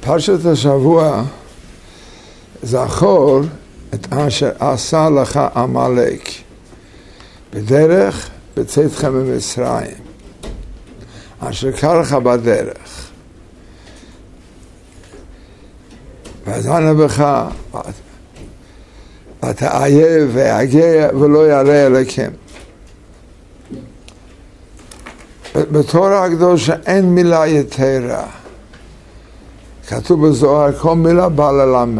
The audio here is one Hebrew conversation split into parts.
פרשת השבוע, זכור את אשר עשה לך עמלק בדרך בצאתכם ממצרים, אשר קרה לך בדרך, ואזנה בך ותאיה ויגע ולא ירא אלוקים. בתורה הקדושה אין מילה יתרה, כתוב בזוהר כל מילה באה ללמד.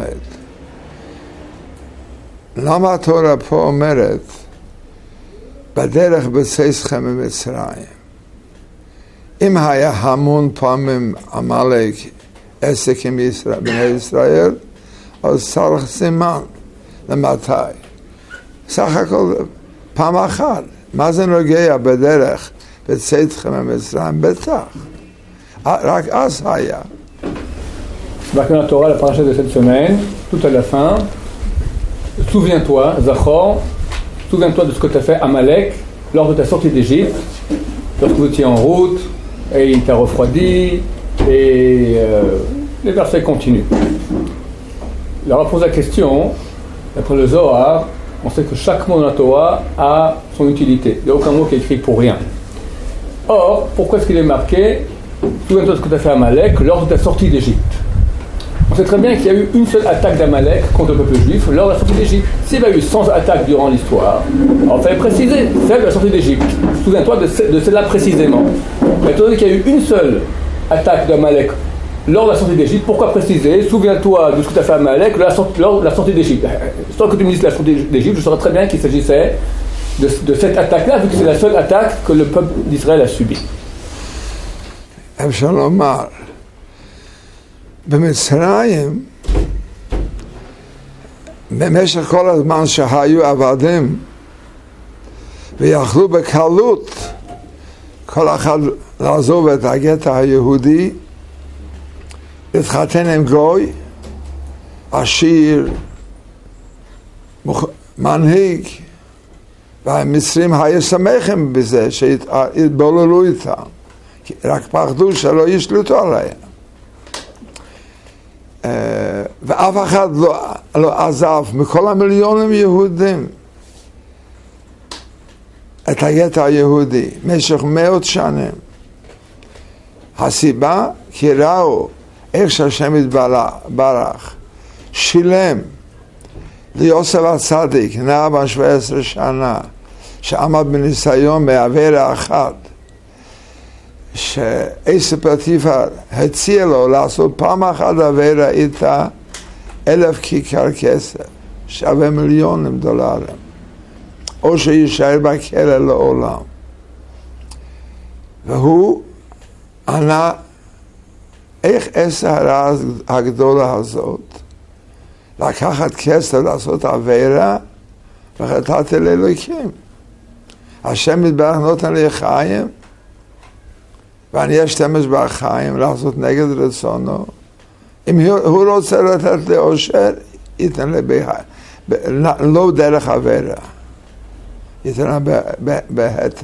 למה התורה פה אומרת בדרך בצאתכם ממצרים? אם היה המון פעמים עמלק עסק עם בני ישראל, אז צריך סימן למתי. סך הכל פעם אחת. מה זה נוגע בדרך בצאתכם ממצרים? בטח. רק אז היה. Marqué dans la Torah, la paracha de cette semaine, tout à la fin, souviens-toi, Zachor, souviens-toi de ce que tu as fait Amalek lors de ta sortie d'Égypte, lorsque vous étiez en route, et il t'a refroidi, et les versets continuent. Alors on pose la question, d'après le Zohar, on sait que chaque mot dans la Torah a son utilité, il n'y a aucun mot qui est écrit pour rien. Or, pourquoi est-ce qu'il est marqué, souviens-toi de ce que tu as fait Amalek lors de ta sortie d'Égypte? On sait très bien qu'il y a eu une seule attaque d'Amalek contre le peuple juif lors de la sortie d'Égypte. S'il y avait eu 100 attaques durant l'histoire, alors il fallait préciser celle de la sortie d'Égypte. Souviens-toi de celle-là précisément. Mais étant donné qu'il y a eu une seule attaque d'Amalek lors de la sortie d'Égypte, pourquoi préciser? Souviens-toi de ce que tu as fait à Amalek lors de la sortie d'Égypte. Sans que tu me dises la sortie d'Égypte, je saurais très bien qu'il s'agissait de cette attaque-là, vu que c'est la seule attaque que le peuple d'Israël a subie. במצרים, במשך כל הזמן שהיו עבדים ויכלו בקלות כל אחד לעזוב את הגטו היהודי, להתחתן עם גוי עשיר, מנהיג, והמצרים היו שמחים בזה שהתבוללו איתם, רק פחדו שלא ישלטו עליהם. ואף אחד לא עזב מכל המיליונים יהודים את הגטו היהודי במשך מאות שנים. הסיבה כי ראו איך שהשם יתברך שילם ליוסף הצדיק, נער בן 17 שנה, שעמד בניסיון בעבירה אחת, שעשו פטיפר הציע לו לעשות פעם אחת עבירה איתה 1,000 כיכר כסף, שווה $1,000,000, או שישאר בכלא לעולם. והוא ענה, איך עשה הרעה הגדולה הזאת לקחת כסף לעשות עבירה וחטאתי לאלוקים? השם יתברך נותן לי חיים ואני אשתמש בחיים לעשות נגד רצונו. אם הוא רוצה לתת לי אושר, ייתן לי לא דרך עבירה, ייתן לי בהתר.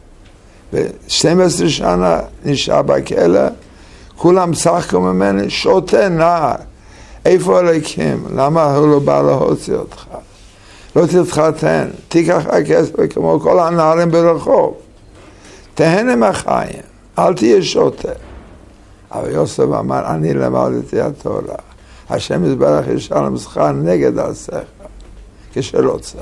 ב-12 שנה נשאר בכלא, כולם צחקו ממני, שותה נער, איפה אלוקים? למה הוא לא בא להוציא אותך? לא תתחתן, תיקח הכסף כמו כל הנערים ברחוב, תהנה מהחיים, אל תהיה שוטה. אבל יוסף אמר, אני למדתי התורה, השם יתברך ישלם שכר נגד עשיך, כשלא צריך.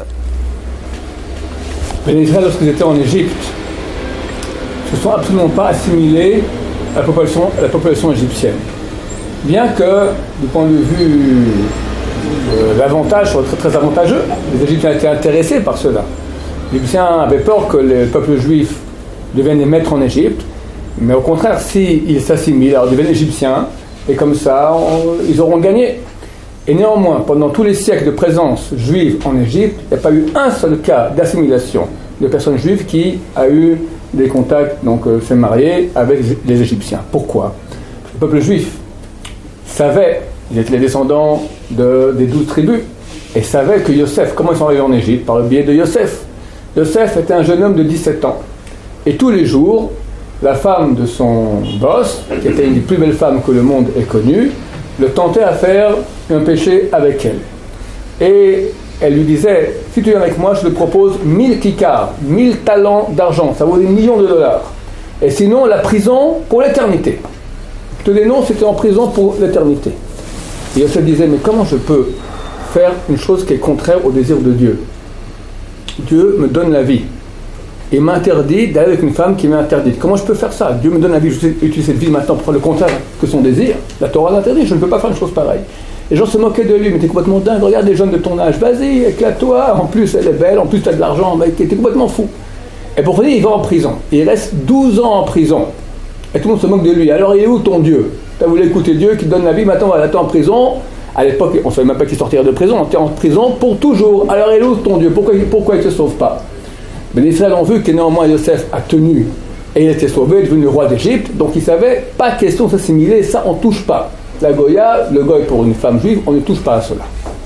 Les Israéliens, lorsqu'ils étaient en Égypte, ne se sont absolument pas assimilés à la population égyptienne. Bien que, du point de vue l'avantage soit très, très avantageux, les Égyptiens étaient intéressés par cela. Les Égyptiens avaient peur que le peuple juif devienne des maîtres en Égypte, mais au contraire, s'ils s'assimilent, alors ils deviennent égyptiens, et comme ça, ils auront gagné. Et néanmoins, pendant tous les siècles de présence juive en Égypte, il n'y a pas eu un seul cas d'assimilation de personnes juives qui a eu des contacts, donc s'est marié avec les Égyptiens. Pourquoi? Le peuple juif savait, ils étaient les descendants des 12 tribus, et savaient que Yosef, comment ils sont arrivés en Égypte? Par le biais de Yosef. Yosef était un jeune homme de 17 ans. Et tous les jours, la femme de son boss, qui était une des plus belles femmes que le monde ait connues, le tentait à faire un péché avec elle. Et elle lui disait, si tu viens avec moi, je te propose 1000 kikars, 1000 talents d'argent, ça vaut des millions de dollars. Et sinon, la prison pour l'éternité. Je te dénonce, c'était en prison pour l'éternité. Et Yosef disait, mais comment je peux faire une chose qui est contraire au désir de Dieu? Dieu me donne la vie. Et m'interdit d'aller avec une femme qui m'est interdite. Comment je peux faire ça? Dieu me donne la vie, je vais utiliser cette vie maintenant pour faire le contraire que son désir. La Torah l'interdit, je ne peux pas faire une chose pareille. Les gens se moquaient de lui, mais t'es complètement dingue, regarde les jeunes de ton âge, vas-y, éclate-toi, en plus elle est belle, en plus tu as de l'argent, mais t'es complètement fou. Et pour finir, il va en prison. Il reste 12 ans en prison. Et tout le monde se moque de lui. Alors il est où ton Dieu? Tu as voulu écouter Dieu qui te donne la vie, maintenant voilà, t'es en prison. À l'époque, on ne savait même pas qu'il sortirait de prison, t'es en prison pour toujours. Alors il est où ton Dieu? Pourquoi il ne te sauve pas? Mais les Israéliens ont vu que néanmoins Yosef a tenu et il était sauvé, devenu le roi d'Égypte, donc ils savaient, pas question de s'assimiler, ça on ne touche pas. La Goya, le goy pour une femme juive, on ne touche pas à cela.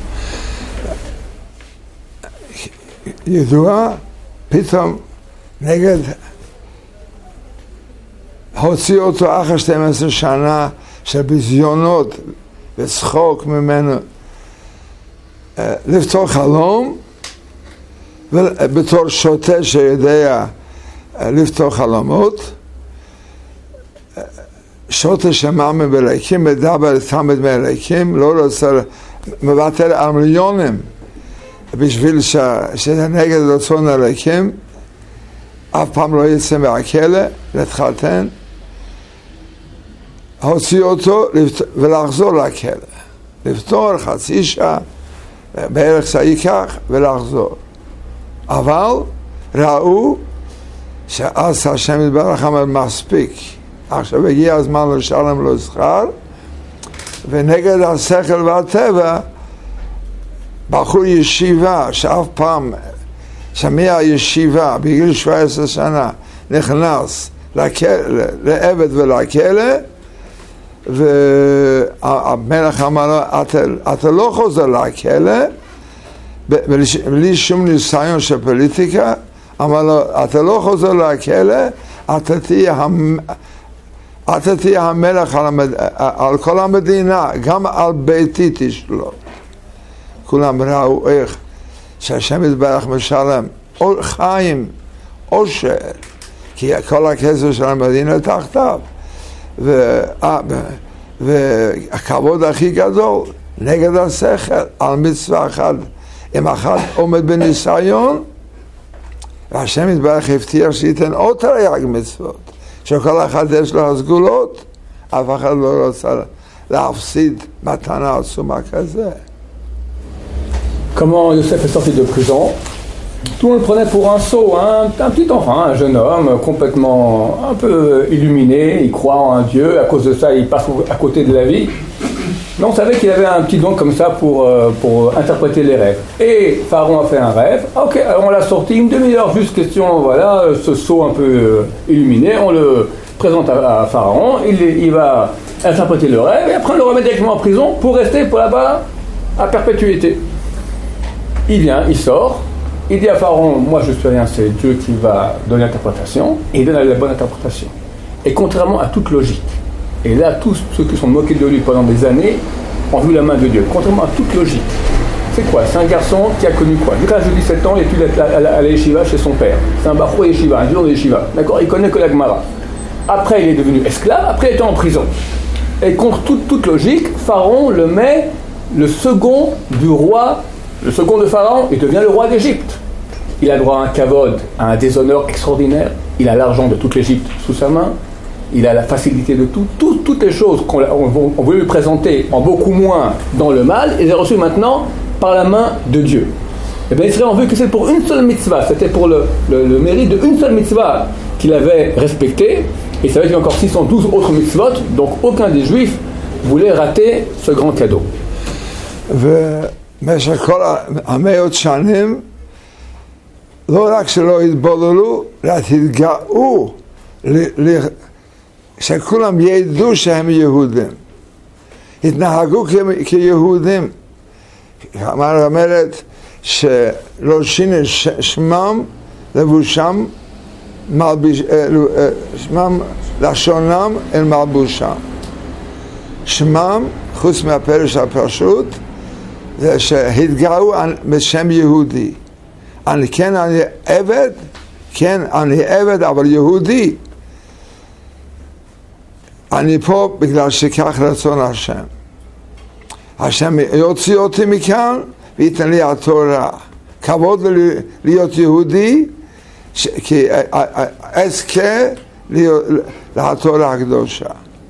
ידוע, פתאום נגד הוציא אותו אחרי 12 שנה של ביזיונות וצחוק ממנו לפתור חלום בתור שוטה שיודע לפתור חלומות שוטה שמאמין באלוקים מדבר תמיד מאלוקים לא רוצה מוותר על מיליונים בשביל שזה נגד רצון אלוקים אף פעם לא יצא מהכלא להתחתן הוציא אותו ולחזור לכלא לפתור חצי שעה בערך זה ייקח ולחזור אבל ראו שאז השם יתברך אמר מספיק עכשיו הגיע הזמן לשלם לו שכר ונגד השכל והטבע בחור ישיבה שאף פעם שמהישיבה בגיל 17 שנה נכנס לעבד ולכלא והמלך אמר לו אתה לא חוזר לכלא בלי שום ניסיון של פוליטיקה אמר לו אתה לא חוזר לכלא אתה תהיה המלך על כל המדינה גם על ביתי תשלוט כולם ראו איך שהשם יתברך משלם חיים עושר כי כל הכסף של המדינה תחתיו והכבוד הכי גדול נגד השכל על מצווה אחת אם אחד עומד בניסיון והשם יתברך הבטיח שייתן עוד תרי"ג מצוות שכל אחד יש לו הסגולות אף אחד לא רוצה להפסיד מתנה עצומה כזה. Comment Yosef est sorti de prison? Tout le monde le prenait pour un sot, un petit enfant, un jeune homme complètement un peu illuminé, il croit en un Dieu, à cause de ça il passe à côté de la vie. Mais on savait qu'il avait un petit don comme ça pour interpréter les rêves. Et Pharaon a fait un rêve, ok, alors on l'a sorti une demi-heure, juste question, voilà, ce sot un peu illuminé, on le présente à Pharaon, il va interpréter le rêve, et après on le remet directement en prison pour rester pour là-bas à perpétuité. Il vient, il sort, il dit à Pharaon, moi je suis rien, c'est Dieu qui va donner l'interprétation, et il donne la bonne interprétation. Et contrairement à toute logique, et là tous ceux qui sont moqués de lui pendant des années ont vu la main de Dieu, contrairement à toute logique. C'est quoi? C'est un garçon qui a connu quoi? Jusqu'à l'âge de 17 ans, il étudie à la yeshiva chez son père. C'est un bachou yeshiva, un dur de yeshiva. D'accord? Il connaît que la Gemara. Après il est devenu esclave, après il était en prison. Et contre toute logique, Pharaon le met le second du roi. Le second de Pharaon, il devient le roi d'Égypte. Il a droit à un kavod, à un déshonneur extraordinaire. Il a l'argent de toute l'Égypte sous sa main. Il a la facilité de toutes les choses qu'on voulait lui présenter en beaucoup moins dans le mal. Il les a reçues maintenant par la main de Dieu. Et bien Israël ont vu que c'est pour une seule mitzvah. C'était pour le mérite d'une seule mitzvah qu'il avait respectée. Et il savait qu'il y avait encore 612 autres mitzvot. Donc aucun des Juifs voulait rater ce grand cadeau. במשך כל המאות שנים לא רק שלא התבוללו, אלא התגאו שכולם ידעו שהם יהודים, התנהגו כיהודים. אומרת שלא שינו שמם לבושם שמם לשונם אל מלבושם. שמם, חוץ מהפרש הפשוט, זה שהתגאו בשם יהודי. אני עבד, כן, אני עבד, אבל יהודי. אני פה בגלל שכך רצון השם. השם יוציא אותי מכאן וייתן לי התורה. כבוד להיות יהודי, כי אזכה לתורה הקדושה.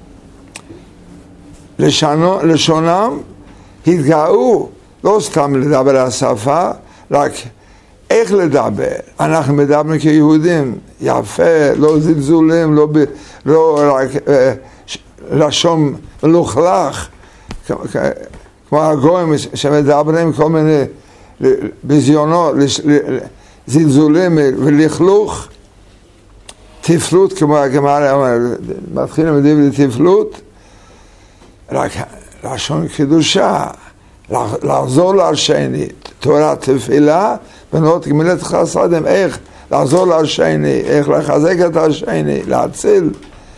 לשונם התגאו, לא סתם לדבר על השפה, רק איך לדבר. אנחנו מדברים כיהודים, יפה, לא זלזולים, לא רק לשון מלוכלך, כמו הגויים שמדברים כל מיני ביזיונות, זלזולים ולכלוך, תפלות, כמו הגמרא מתחילים לדבר תפלות, רק לשון קדושה, לעזור לשני, תורת תפילה, בנות גמילת חסדים, איך לעזור לשני, איך לחזק את השני, להציל.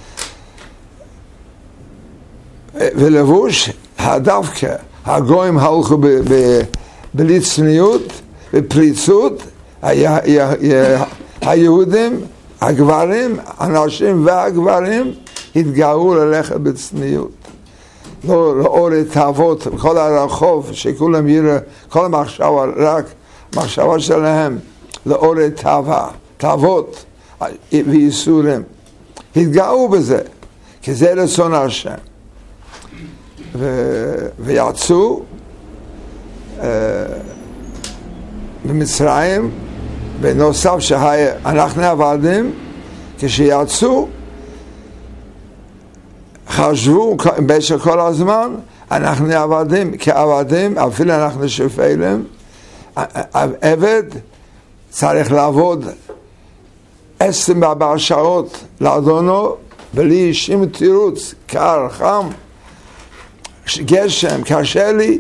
ולבוש, דווקא הגויים הלכו בלי צניעות, בפריצות, היהודים, הגברים, הנשים והגברים, התגאו ללכת בצניעות. לא לאור תאוות, כל הרחוב, שכולם יראו, כל המחשבה, רק מחשבה שלהם, לאור תאוות וייסורים. התגאו בזה, כי זה רצון השם. ויצאו במצרים, בנוסף שאנחנו עבדים, כשיצאו, חשבו במשך כל הזמן, אנחנו עבדים כעבדים, אפילו אנחנו שפלים, עבד צריך לעבוד 24 שעות לאדונו, בלי שום תירוץ, קר, חם, גשם, קשה לי,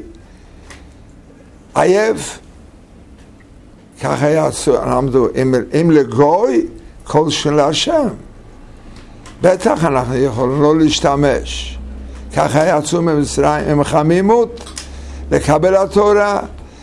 עייף, ככה יצאו, למדו, אם לגוי, כל של השם. בטח אנחנו יכולים לא להשתמש. ככה יצאו ממצרים עם חמימות, לקבל התורה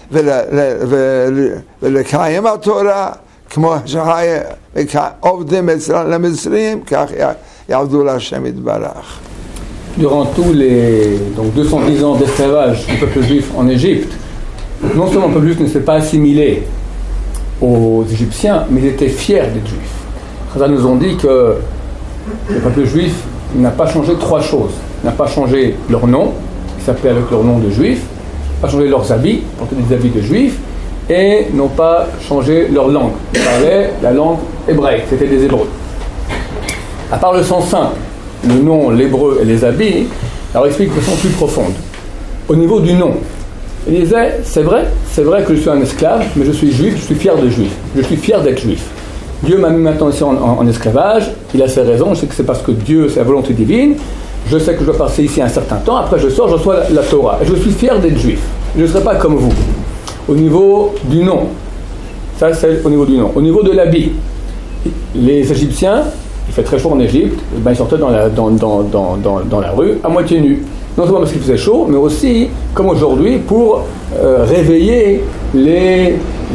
ולקיים התורה, כמו שעובדים למצרים, כך יעבדו להשם יתברך. Durant tous les 210 ans d'esclavage du peuple juif en Égypte, non seulement le peuple juif ne s'est pas assimilé aux Égyptiens, mais ils étaient fiers d'être juifs. Chazal nous ont dit que le peuple juif n'a pas changé 3 choses. Il n'a pas changé leur nom, ils s'appelaient avec leur nom de juifs, pas changé leurs habits, portaient des habits de juifs, et n'ont pas changé leur langue. Ils parlaient la langue hébraïque, c'était des Hébreux. À part le sens simple, le nom, l'hébreu et les habits, alors il explique de façon plus profonde. Au niveau du nom, il disait, c'est vrai que je suis un esclave, mais je suis juif, je suis fier de juif, je suis fier d'être juif. Dieu m'a mis maintenant ici en esclavage, il a ses raisons, je sais que c'est parce que Dieu, c'est la volonté divine, je sais que je dois passer ici un certain temps, après je sors, je reçois la Torah, et je suis fier d'être juif, je ne serai pas comme vous. Au niveau du nom, ça c'est au niveau du nom. Au niveau de l'habit, les Égyptiens, il fait très chaud en Égypte, ils sortaient dans la rue à moitié nus. Non seulement parce qu'il faisait chaud, mais aussi, comme aujourd'hui, pour réveiller les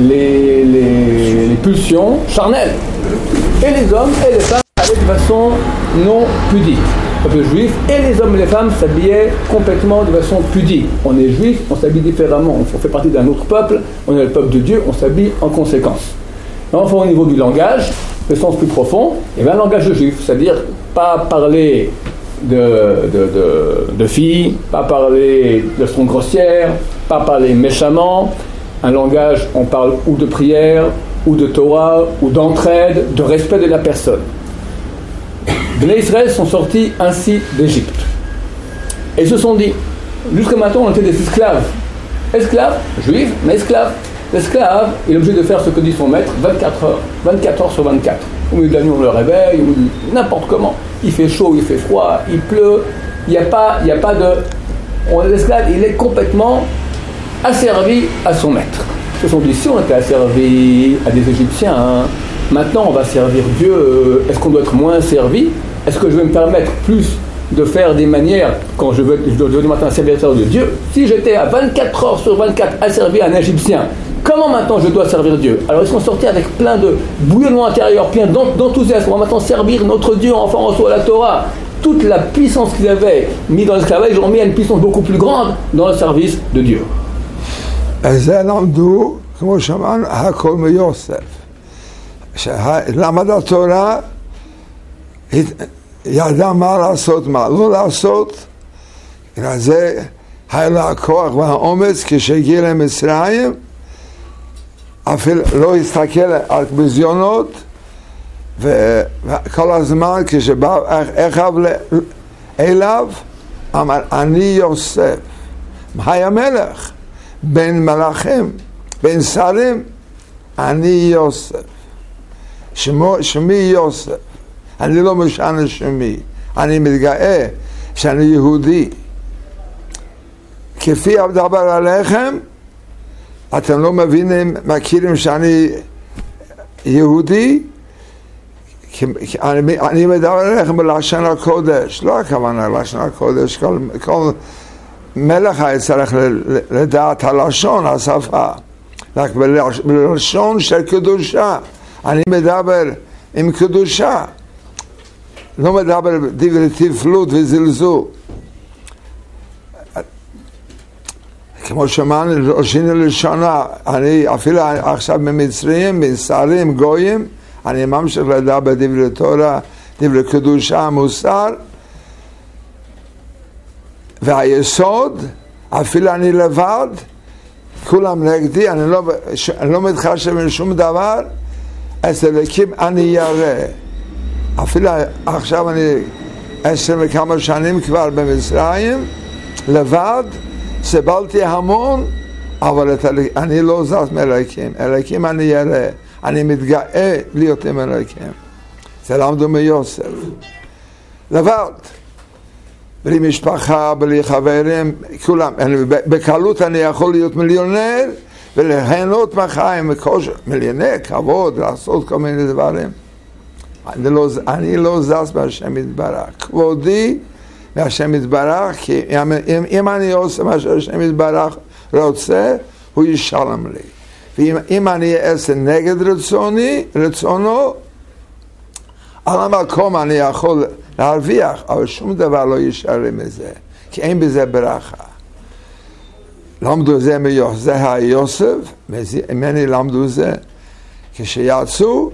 pulsions charnelles. Et les hommes et les femmes allaient de façon non pudique. Le peuple juif et les hommes et les femmes s'habillaient complètement de façon pudique. On est juif, on s'habille différemment. On fait partie d'un autre peuple, on est le peuple de Dieu, on s'habille en conséquence. Enfin, au niveau du langage, le sens plus profond, et bien un langage de juif, c'est-à-dire pas parler de filles, pas parler de son grossière, pas parler méchamment. Un langage, on parle ou de prière, ou de Torah, ou d'entraide, de respect de la personne. Les Israël sont sortis ainsi d'Égypte. Et ils se sont dit, jusqu'à maintenant on était des esclaves. Esclaves, juifs, mais esclaves. L'esclave, il est obligé de faire ce que dit son maître 24 heures sur 24. Au milieu de la nuit on le réveille, ou n'importe comment. Il fait chaud, il fait froid, il pleut. Il n'y a pas de... L'esclave, il est complètement asservi à son maître. Ils se sont dit, si on était asservi à des Égyptiens, maintenant on va servir Dieu, est-ce qu'on doit être moins servi? Est-ce que je vais me permettre plus de faire des manières, quand je dois devenir maintenant un serviteur de Dieu. Si j'étais à 24 heures sur 24 à servir un Égyptien, comment maintenant je dois servir Dieu? Alors ils sont sortis avec plein de bouillonnement intérieur, plein d'enthousiasme. On va maintenant servir notre Dieu, enfin on reçoit la Torah. Toute la puissance qu'ils avaient mis dans l'esclavage, ils l'ont mis à une puissance beaucoup plus grande dans le service de Dieu. כמו שאמרנו, הכל מיוסף. למד התורה, ידע מה לעשות, מה לא לעשות, זה היה לו הכוח והאומץ כשהגיע למצרים, אפילו לא הסתכל על ביזיונות, וכל הזמן כשבא אחיו אליו, אמר, אני יוסף, היה מלך, בין מלאכים, בין שרים, אני יוסף. שמי יוסף. אני לא משנה שמי. אני מתגאה שאני יהודי. כפי הדבר עליכם, אתם לא מבינים, מכירים שאני יהודי? אני מדבר עליכם בלשון הקודש. לא הכוונה לשון הקודש. כל מלך היה צריך לדעת הלשון, השפה. רק בלשון של קדושה. אני מדבר עם קדושה. לא מדבר דברי תפלות וזלזול. כמו שאמרנו, שינו לשונה, אני אפילו עכשיו במצרים, בשרים, גויים, אני ממשיך לדבר דברי תורה, דברי קדושה, מוסר, והיסוד, אפילו אני לבד, כולם נגדי, אני לא מתחשב עם שום דבר, אז אלוקים אני ירא. אפילו עכשיו אני 10 וכמה שנים כבר במצרים, לבד, סבלתי המון, אבל אני לא זז מאלוקים. אלוקים אני ירא. אני מתגאה להיות עם אלוקים. זה למדו מיוסף. לבד. בלי משפחה, בלי חברים, כולם. בקלות אני יכול להיות מיליונר, וליהנות מהחיים, מיליונר, כבוד, לעשות כל מיני דברים. אני לא זז מהשם יתברך. כבודי מהשם יתברך, כי אם אני עושה מה שהשם יתברך רוצה, הוא ישלם לי. ואם אני אעשה נגד רצונו, על המקום אני יכול להרוויח, אבל שום דבר לא יישאר מזה, כי אין בזה ברכה. למדו זה מיוסף, זה היוסף, ממני למדו זה, כשיצאו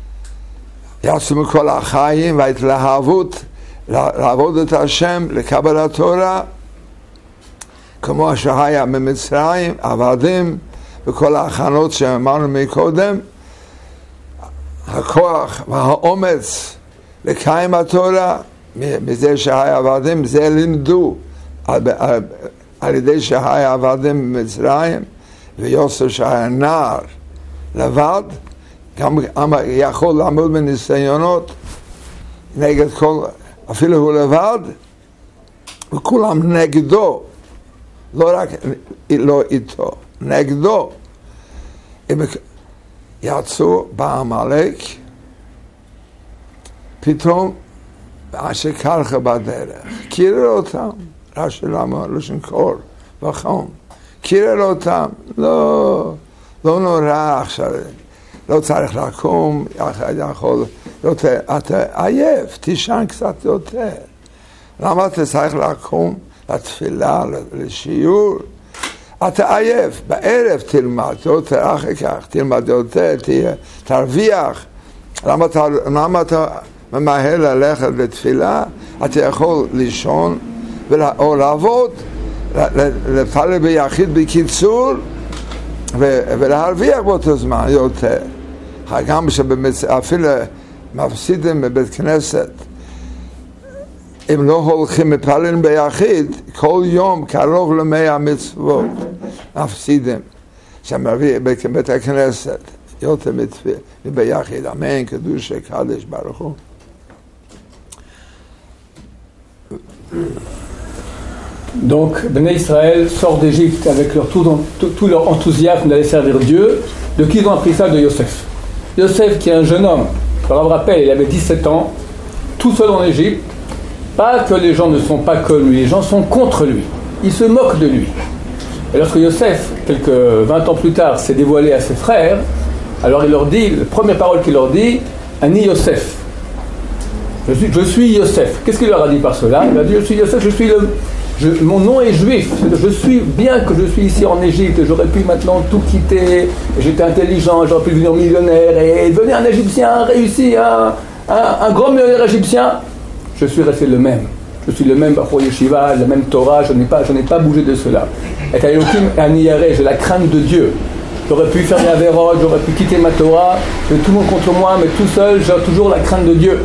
מכל החיים וההתלהבות לעבוד את השם, לקבל התורה, כמו שהיה ממצרים, עבדים, וכל ההכנות שאמרנו מקודם, הכוח והאומץ לקיים התורה, מזה שהיה עבדים, זה לימדו על ידי שהיה עבדים במצרים, ויוסף שהיה נער לבד, גם יכול לעמוד בניסיונות נגד כל, אפילו הוא לבד, וכולם נגדו, לא רק לא איתו, נגדו. הם יצאו בעמלק, פתאום אשר קרחה בדרך, קירר אותם, רש"י למה, לשון קור וחום, קירר אותם, לא נורא עכשיו, לא צריך לקום, יכול, אתה עייף, תישן קצת יותר. למה אתה צריך לקום לתפילה, לשיעור? אתה עייף, בערב תלמד, יותר אחר כך, תלמד יותר, תרוויח. למה אתה ממהר ללכת לתפילה? אתה יכול לישון או לעבוד, לפעול ביחיד בקיצור, ולהרוויח באותו זמן יותר. גם אפילו מפסידים בבית כנסת, אם לא הולכים מפעלים ביחיד, כל יום קרוב ל100 מצוות מפסידים. שמביא בבית הכנסת, יותר ביחיד, אמן, קדוש, קדש, ברוך הוא. Donc, Bnei Israël sort d'Égypte avec tout leur enthousiasme d'aller servir Dieu. De qui ils ont appris ça? De Yosef. Yosef, qui est un jeune homme, je me rappelle, il avait 17 ans, tout seul en Égypte, Pas que les gens ne sont pas comme lui, les gens sont contre lui. Ils se moquent de lui. Et lorsque Yosef, quelques 20 ans plus tard, s'est dévoilé à ses frères, alors il leur dit, la première parole qu'il leur dit, Ani Yosef. Je suis Yosef. Qu'est-ce qu'il leur a dit par cela? Il a dit, je suis Yosef, mon nom est juif. Je suis, bien que je suis ici en Égypte, j'aurais pu maintenant tout quitter, j'étais intelligent, j'aurais pu devenir millionnaire et devenir un Égyptien réussi, un grand millionnaire égyptien. Je suis resté le même. Je suis le même Bachor Yeshiva, la même Torah, je n'ai pas bougé de cela. Et Elohim Ani Yareh, j'ai la crainte de Dieu. J'aurais pu faire des avérotes, j'aurais pu quitter ma Torah, j'ai tout le monde contre moi, mais tout seul, j'ai toujours la crainte de Dieu.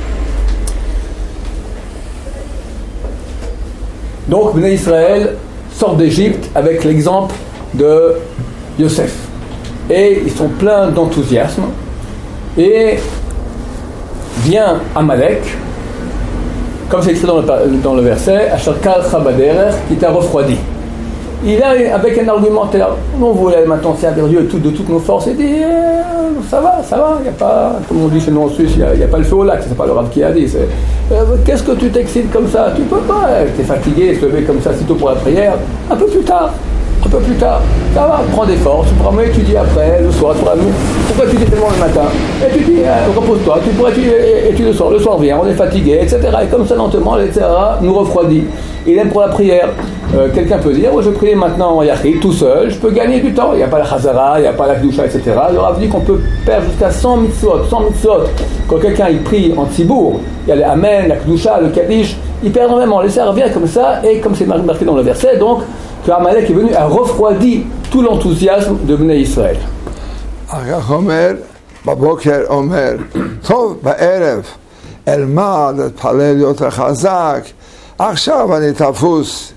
Donc, Bnei Israël sortent d'Égypte avec l'exemple de Yosef. Et ils sont pleins d'enthousiasme. Et vient Amalek, comme c'est écrit dans le verset, Asher Kal Chabaderech, qui t'a refroidi. Il a, avec un argumentaire, on voulait maintenant servir Dieu de toutes nos forces, et dit ça va, il n'y a pas, comme on dit chez nous en Suisse, il n'y a pas le feu au lac, c'est pas le Rav qui a dit. Qu'est-ce que tu t'excites comme ça? Tu peux pas, tu es fatigué, se lever comme ça sitôt pour la prière, un peu plus tard, ça va, prends des forces, tu pourras m'étudier après, le soir, pourquoi tu étudies tellement le matin? Étudie, repose-toi, tu pourras étudier le soir vient, on est fatigué, etc. Et comme ça lentement, etc., nous refroidit. Il aime pour la prière. Quelqu'un peut dire, je prie maintenant en Yachid, tout seul, je peux gagner du temps. Il n'y a pas la Chazara, il n'y a pas la Kedusha, etc. Le Rav dit qu'on peut perdre jusqu'à 100 mitzvot. Quand quelqu'un il prie en Tzibour, il y a le Amen, la Kedusha, le Kaddish, il perd énormément. Les servir comme ça, et comme c'est marqué dans le verset, donc, que Amalek est venu à refroidi tout l'enthousiasme de Bnei Israël. Omer, Baboker Omer, Tov Ba'erev, Elmad, Palel Yoter Chazak, עכשיו אני תפוס,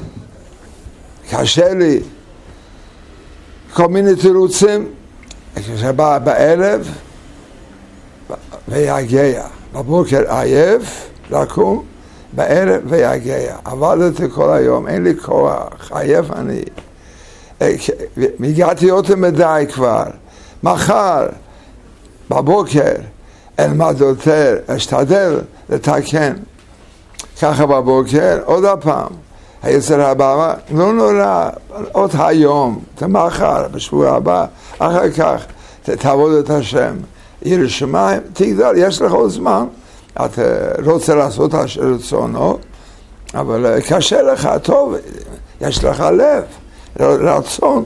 קשה לי, כל מיני תירוצים, כשבא בערב ויגיע, בבוקר עייף, לקום, בערב ויגיע, עבדתי כל היום, אין לי כוח, עייף אני, הגעתי יותר מדי כבר, מחר, בבוקר, אלמד יותר, אשתדל לתקן, ככה בבוקר, עוד הפעם, היצר הבא, לא נורא, עוד היום, מחר, בשבוע הבא, אחר כך, תעבוד את השם, ירא שמיים, תגדל, יש לך עוד זמן, אתה רוצה לעשות רצונו, אבל קשה לך, טוב, יש לך לב, רצון,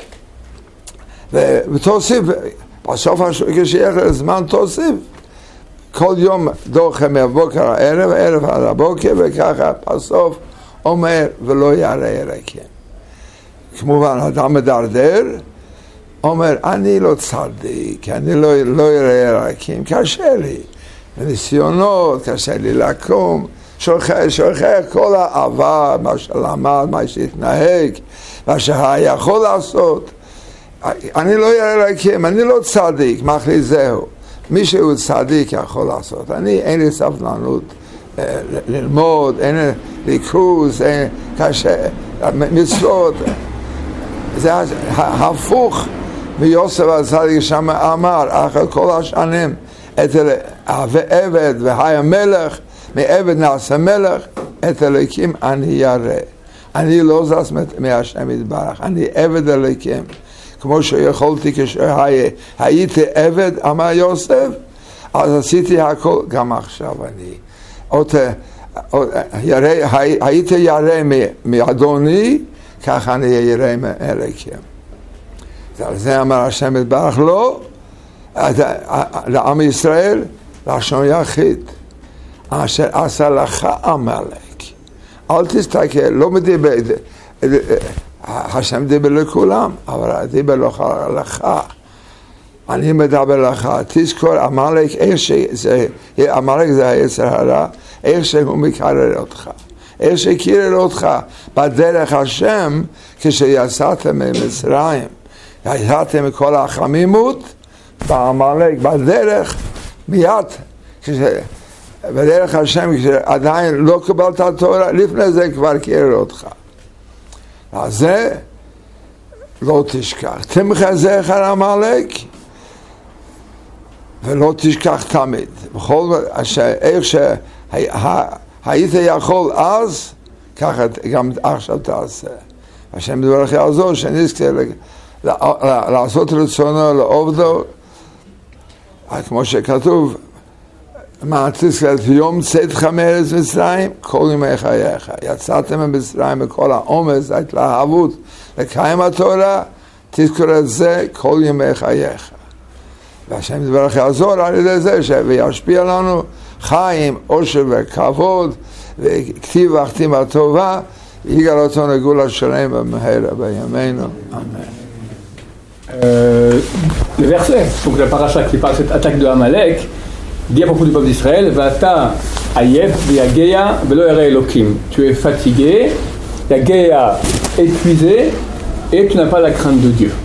ותוסיף, בסוף כשיהיה לך זמן תוסיף, כל יום דוחה מהבוקר הערב, ערב עד הבוקר, וככה בסוף אומר ולא ירא אלוקים. כמובן, אדם מדרדר, אומר, אני לא צדיק, אני לא ירא אלוקים, קשה לי. בניסיונות, קשה לי לקום, שוכח כל העבר, מה שלמד, מה שהתנהג, מה שהיה יכול לעשות. אני לא ירא אלוקים, אני לא צדיק, מחליט זהו. מי שהוא צדיק יכול לעשות. אין לי סבלנות ללמוד, אין לי ריכוז, אין קשה, מצוות. זה הפוך מיוסף הצדיק שם אמר, אחרי כל השנים, אצל עבד והיה מלך, מעבד נעשה מלך, את אלוקים אני ירא. אני לא זז מהשם יתברך, אני עבד אלוקים. כמו שיכולתי כשהייתי עבד, אמר יוסף, אז עשיתי הכל, גם עכשיו אני. הייתי ירא מאדוני, ככה אני ירא מאלוקים. זה אמר השם יתברך, לא, לעם ישראל, לשון יחיד, אשר עשה לך עמלק. אל תסתכל, לא מדבר, השם דיבר לכולם, אבל דיבר לך. אני מדבר לך, תזכור, עמלק, עמלק זה היצר הרע, איך שהוא מקרר אותך. איך שהכיר אותך בדרך השם, כשיצאתם ממצרים, יצאתם מכל החמימות, בעמלק, בדרך, מיד, בדרך השם, כשעדיין לא קיבלת התורה, לפני זה כבר הכיר אותך. אז זה לא תשכח. תמחה זכר עמלק, ולא תשכח תמיד. בכל איך היית יכול אז, ככה גם עכשיו תעשה. השם דברך יעזור, שנזכה לעשות רצונו לעובדו, כמו שכתוב, מעציס את יום צאתך מארץ מצרים, כל ימי חייך. יצאתם ממצרים בכל העומס, ההתלהבות, לקיים התורה, תזכור את זה כל ימי חייך. והשם דברך יעזור על ידי זה, וישפיע לנו חיים, עושר וכבוד, וכתיב והחתימה טובה, יגאל אותו נגאולה שלם במהרה בימינו. Amen. Le verset, donc la paracha qui parle de cette attaque de Amalek, dit à propos du peuple d'Israël, Vata ayef v'yageya v'lo yare Elokim. Tu es fatigué, yageya épuisé, et tu n'as pas la crainte de Dieu.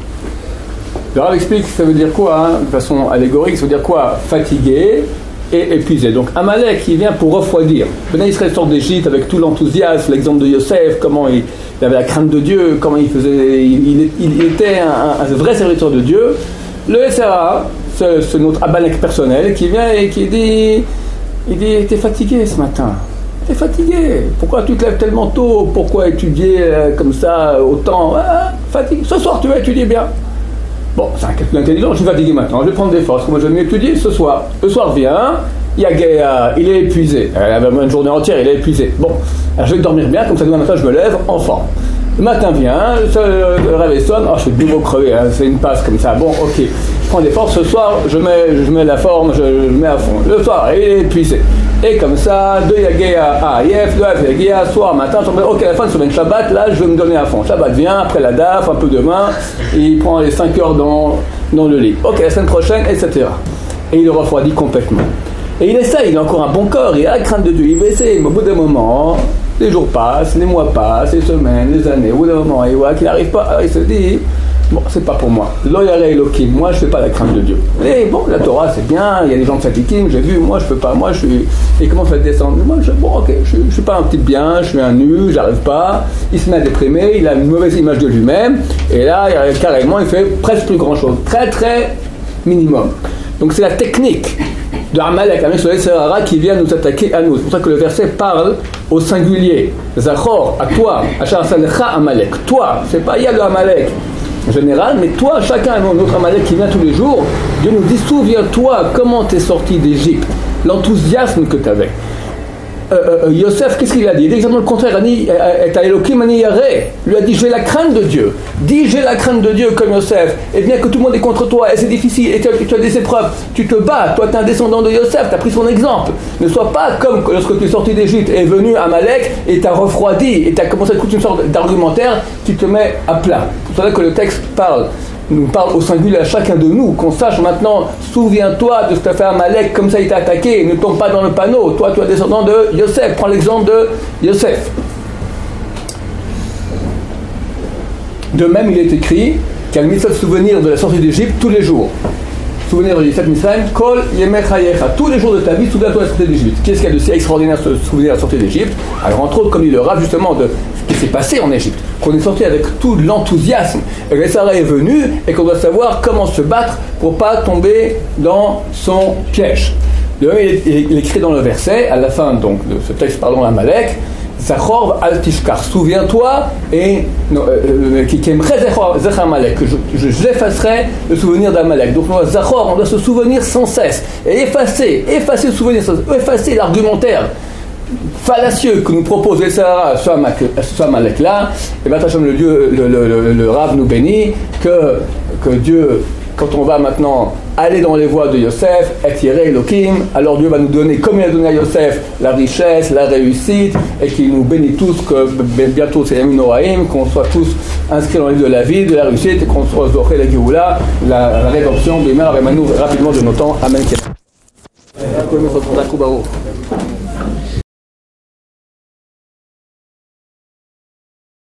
Le Rav explique ça veut dire quoi, de façon allégorique, ça veut dire quoi? Fatigué et épuisé. Donc Amalek, il vient pour refroidir. Ben Israël sort d'Égypte avec tout l'enthousiasme, l'exemple de Yosef, comment il avait la crainte de Dieu, comment il faisait, il était un vrai serviteur de Dieu. Le SRA, c'est notre Amalek personnel qui vient et qui dit, t'es fatigué ce matin. T'es fatigué. Pourquoi tu te lèves tellement tôt? Pourquoi étudier comme ça autant? Fatigué. Ce soir tu vas étudier bien. Bon, c'est un calcul intelligent, je suis fatigué maintenant, je vais prendre des forces, moi je vais mieux étudier ce soir. Le soir vient, Yageya, il est épuisé, une journée entière, il est épuisé. Bon, alors je vais dormir bien, comme ça demain matin je me lève en forme. Le matin vient, le réveil sonne, je suis de nouveau crevé, c'est une passe comme ça. Bon, ok, je prends des forces, ce soir je mets la forme, je mets à fond. Le soir, il est épuisé. Et comme ça, de Yageya à Ayef, de Yageya, soir, matin, ok, à la fin de semaine, Shabbat, là, je vais me donner à fond. Shabbat vient, après la DAF, un peu de vin, et il prend les 5 heures dans le lit. Ok, la semaine prochaine, etc. Et il le refroidit complètement. Et il essaye, il a encore un bon corps, il a la crainte de Dieu, il va essayer, mais au bout d'un moment, les jours passent, les mois passent, les semaines, les années, au bout d'un moment, il voit qu'il n'arrive pas, il se dit, bon, c'est pas pour moi. Lo yare Elokim, moi je fais pas la crainte de Dieu. Et bon, la Torah c'est bien, il y a des gens de Sadikim, j'ai vu, moi je peux pas, moi je suis. Et comment ça descendre? Moi bon, ok, je suis pas un petit bien, je suis un nu, j'arrive pas. Il se met à déprimer, il a une mauvaise image de lui-même, et là, carrément, il fait presque plus grand chose. Très très minimum. Donc c'est la technique de Amalek, avec le Sahara qui vient nous attaquer à nous. C'est pour ça que le verset parle au singulier. Zachor, à toi, Achar Sanecha Amalek. Toi, c'est pas il y a le Amalek en général, mais toi, chacun a notre Amalek qui vient tous les jours. Dieu nous dit, souviens-toi comment tu es sorti d'Égypte, l'enthousiasme que tu avais. Yosef, qu'est-ce qu'il a dit? Il dit exactement le contraire. Lui a dit, j'ai la crainte de Dieu. Dis, j'ai la crainte de Dieu comme Yosef. Et bien que tout le monde est contre toi, et c'est difficile, et tu as des épreuves, tu te bats. Toi, tu es un descendant de Yosef, tu as pris son exemple. Ne sois pas comme lorsque tu es sorti d'Égypte et est venu à Amalek et t'as refroidi, et tu as commencé à écouter une sorte d'argumentaire qui te met à plat. C'est pour ça que le texte nous parle au singulier à chacun de nous, qu'on sache maintenant, souviens-toi de ce que tu as fait à Amalek, comme ça il t'a attaqué, ne tombe pas dans le panneau. Toi, tu es descendant de Yosef, prends l'exemple de Yosef. De même, il est écrit qu'il y a le mitzvah de souvenir de la sortie d'Égypte tous les jours. Souvenir de Yosef Mitzrayim, Kol Yemei Chayecha, tous les jours de ta vie, souviens-toi de la sortie d'Égypte. Qu'est-ce qu'il y a de si extraordinaire de se souvenir de la sortie d'Égypte? Alors, entre autres, comme dit le Rav, justement, de ce qui s'est passé en Égypte, qu'on est sorti avec tout l'enthousiasme, et que Sarah est venu, et qu'on doit savoir comment se battre pour ne pas tomber dans son piège. Il écrit dans le verset, à la fin donc, de ce texte parlant d'Amalek, Zachor al tishkar, souviens-toi, et qui aimerait Zachor Amalek, que j'effacerai le souvenir d'Amalek. Donc Zachor, on doit se souvenir sans cesse, et effacer le souvenir, effacer l'argumentaire fallacieux que nous propose les Sahara sur Amalek là. Et bien le Rav nous bénit que Dieu, quand on va maintenant aller dans les voies de Yosef, et Yireh Elokim, alors Dieu va nous donner, comme il a donné à Yosef, la richesse, la réussite, et qu'il nous bénit tous, que bientôt c'est Yamin Noraim, qu'on soit tous inscrits dans le livre de la vie, de la réussite, et qu'on soit Zoché la Géoula, la rédemption, Bémer, Avemanou, rapidement de nos temps. Amen.